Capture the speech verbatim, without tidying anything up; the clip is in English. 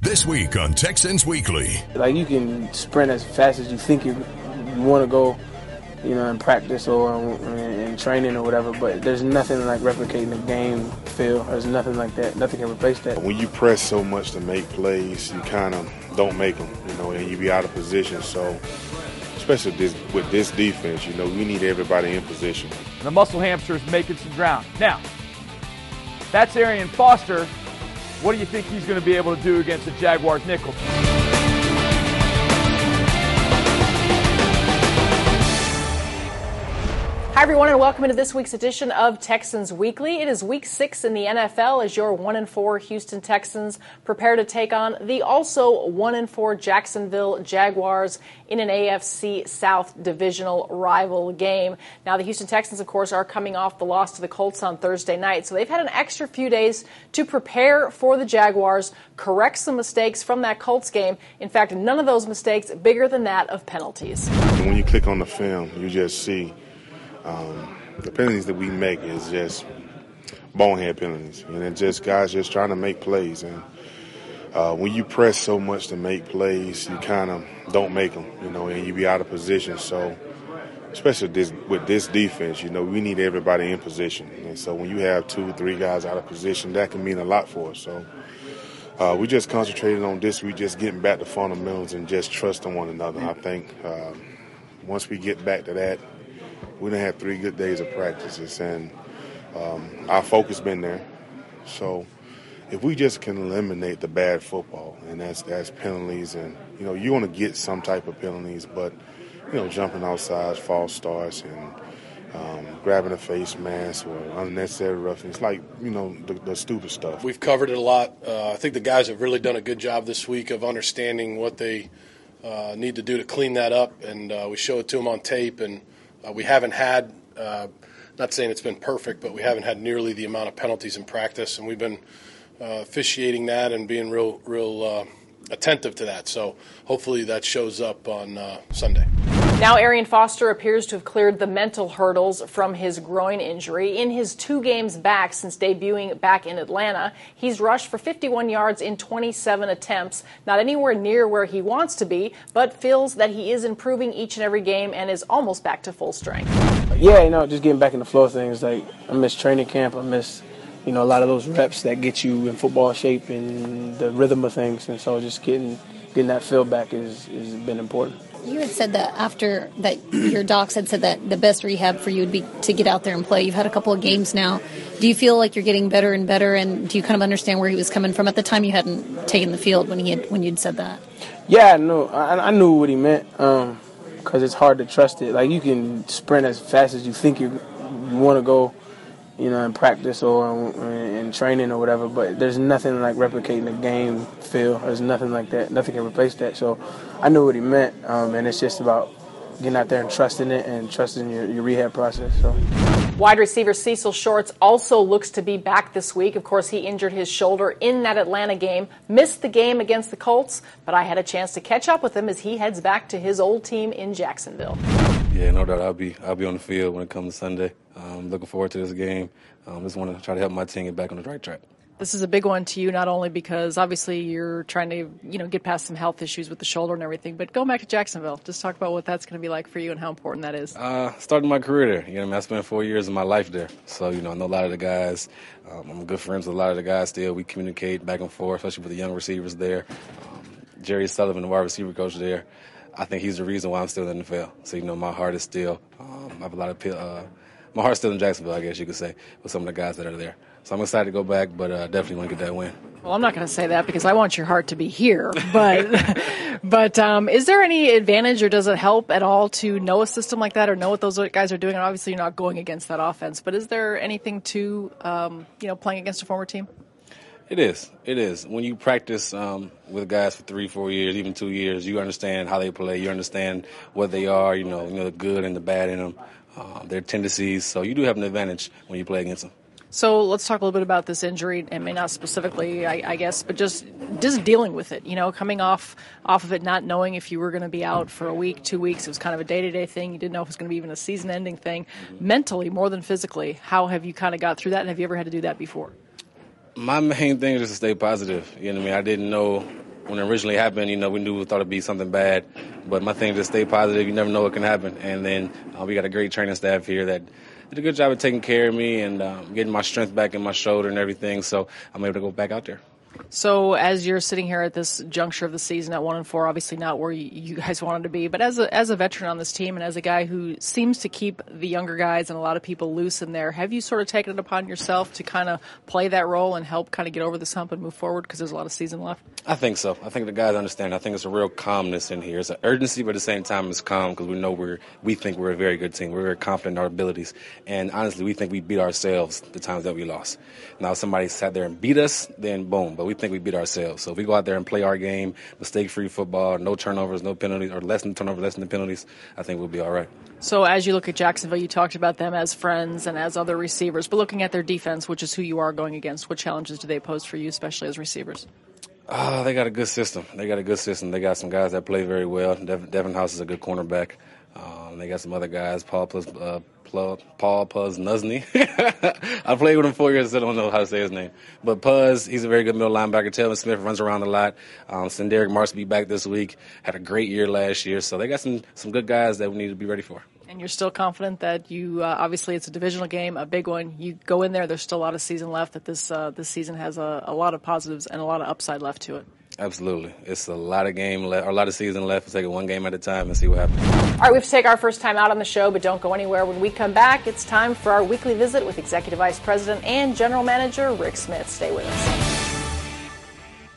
This week on Texans Weekly. Like, you can sprint as fast as you think you, you want to go, you know, in practice or in, in training or whatever, but there's nothing like replicating the game feel. There's nothing like that. Nothing can replace that. When you press so much to make plays, you kind of don't make them, you know, and you be out of position. So, especially this, with this defense, you know, we need everybody in position. And the Muscle Hamsters making some ground. Now, that's Arian Foster. What do you think he's going to be able to do against the Jaguars nickel? Hi, everyone, and welcome into this week's edition of Texans Weekly. It is week six in the N F L as your one and four Houston Texans prepare to take on the also one and four Jacksonville Jaguars in an A F C South divisional rival game. Now, the Houston Texans, of course, are coming off the loss to the Colts on Thursday night, so they've had an extra few days to prepare for the Jaguars, correct some mistakes from that Colts game. In fact, none of those mistakes bigger than that of penalties. When you click on the film, you just see Um, the penalties that we make is just bonehead penalties, and it's just guys just trying to make plays. And uh, when you press so much to make plays, you kind of don't make them, you know, and you be out of position. So, especially this, with this defense, you know, we need everybody in position. And so when you have two, three guys out of position, that can mean a lot for us. So uh, we just concentrated on this. We just getting back to fundamentals and just trusting one another. I think uh, once we get back to that, we done had three good days of practices, and um, our focus been there. So if we just can eliminate the bad football, and that's that's penalties, and, you know, you want to get some type of penalties, but, you know, jumping outside, false starts, and um, grabbing a face mask or unnecessary roughing. It's like, you know, the, the stupid stuff. We've covered it a lot. Uh, I think the guys have really done a good job this week of understanding what they uh, need to do to clean that up, and uh, we show it to them on tape, and Uh, we haven't had, uh, not saying it's been perfect, but we haven't had nearly the amount of penalties in practice, and we've been uh, officiating that and being real, real uh, attentive to that. So hopefully that shows up on uh, Sunday. Now, Arian Foster appears to have cleared the mental hurdles from his groin injury. In his two games back since debuting back in Atlanta, he's rushed for fifty-one yards in twenty-seven attempts, not anywhere near where he wants to be, but feels that he is improving each and every game and is almost back to full strength. Yeah, you know, just getting back in the flow of things. Like, I miss training camp. I miss, you know, a lot of those reps that get you in football shape and the rhythm of things. And so just getting getting that feel back is has been important. You had said that after that, your docs had said that the best rehab for you would be to get out there and play. You've had a couple of games now. Do you feel like you're getting better and better, and do you kind of understand where he was coming from? At the time, you hadn't taken the field when he had when you'd said that. Yeah, no, I, I knew what he meant, um, because it's hard to trust it. Like, you can sprint as fast as you think you, you want to go, you know, in practice or in, in training or whatever, but there's nothing like replicating the game feel. There's nothing like that. Nothing can replace that. So I knew what he meant, um, and it's just about getting out there and trusting it and trusting your, your rehab process. So. Wide receiver Cecil Shorts also looks to be back this week. Of course, he injured his shoulder in that Atlanta game, missed the game against the Colts, but I had a chance to catch up with him as he heads back to his old team in Jacksonville. Yeah, no doubt. I'll be I'll be on the field when it comes to Sunday. Um, looking forward to this game. Um, just want to try to help my team get back on the right track. This is a big one to you, not only because obviously you're trying to, you know, get past some health issues with the shoulder and everything, but going back to Jacksonville, just talk about what that's going to be like for you and how important that is. Uh, starting my career there. You know, I, mean, I spent four years of my life there. So, you know, I know a lot of the guys. Um, I'm good friends with a lot of the guys still. We communicate back and forth, especially with the young receivers there. Um, Jerry Sullivan, the wide receiver coach there, I think he's the reason why I'm still in the N F L. So, you know, my heart is still, um, I have a lot of, uh, my heart's still in Jacksonville, I guess you could say, with some of the guys that are there. So I'm excited to go back, but uh, definitely want to get that win. Well, I'm not going to say that because I want your heart to be here. But but um, is there any advantage or does it help at all to know a system like that or know what those guys are doing? And obviously you're not going against that offense, but is there anything to, um, you know, playing against a former team? It is. It is. When you practice um, with guys for three, four years, even two years, you understand how they play. You understand what they are, you know, you know the good and the bad in them, uh, their tendencies. So you do have an advantage when you play against them. So let's talk a little bit about this injury, and may not specifically, I, I guess, but just just dealing with it. You know, coming off off of it, not knowing if you were going to be out for a week, two weeks. It was kind of a day-to-day thing. You didn't know if it was going to be even a season-ending thing. Mm-hmm. Mentally, more than physically, how have you kind of got through that, and have you ever had to do that before? My main thing is just to stay positive. You know what I mean? I didn't know when it originally happened, you know, we knew we thought it'd be something bad. But my thing is just stay positive. You never know what can happen. And then uh, we got a great training staff here that did a good job of taking care of me and um, getting my strength back in my shoulder and everything. So I'm able to go back out there. So as you're sitting here at this juncture of the season at one and four, obviously not where you, you guys wanted to be, but as a as a veteran on this team and as a guy who seems to keep the younger guys and a lot of people loose in there, have you sort of taken it upon yourself to kind of play that role and help kind of get over this hump and move forward because there's a lot of season left? I think so. I think the guys understand. I think it's a real calmness in here. It's an urgency, but at the same time, it's calm because we know we're we think we're a very good team. We're very confident in our abilities, and honestly, we think we beat ourselves the times that we lost. Now, if somebody sat there and beat us, then boom. But we think we beat ourselves. So if we go out there and play our game, mistake-free football, no turnovers, no penalties, or less than turnovers, less than the penalties, I think we'll be all right. So as you look at Jacksonville, you talked about them as friends and as other receivers, but looking at their defense, which is who you are going against, what challenges do they pose for you, especially as receivers? Oh, they got a good system. They got a good system. They got some guys that play very well. Dev- Devin House is a good cornerback. Um, they got some other guys, Paul Plus, uh, Pl- Paul Puz Nuzny. I played with him four years, so I don't know how to say his name. But Puz, he's a very good middle linebacker. Telvin Smith runs around a lot. Um, Senderick Marks will be back this week. Had a great year last year. So they got some, some good guys that we need to be ready for. And you're still confident that you, uh, obviously it's a divisional game, a big one. You go in there, there's still a lot of season left, that this uh, this season has a, a lot of positives and a lot of upside left to it. Absolutely. It's a lot of game left, or a lot of season left. We'll take it one game at a time and see what happens. All right, we have to take our first time out on the show, but don't go anywhere. When we come back, it's time for our weekly visit with Executive Vice President and General Manager Rick Smith. Stay with us.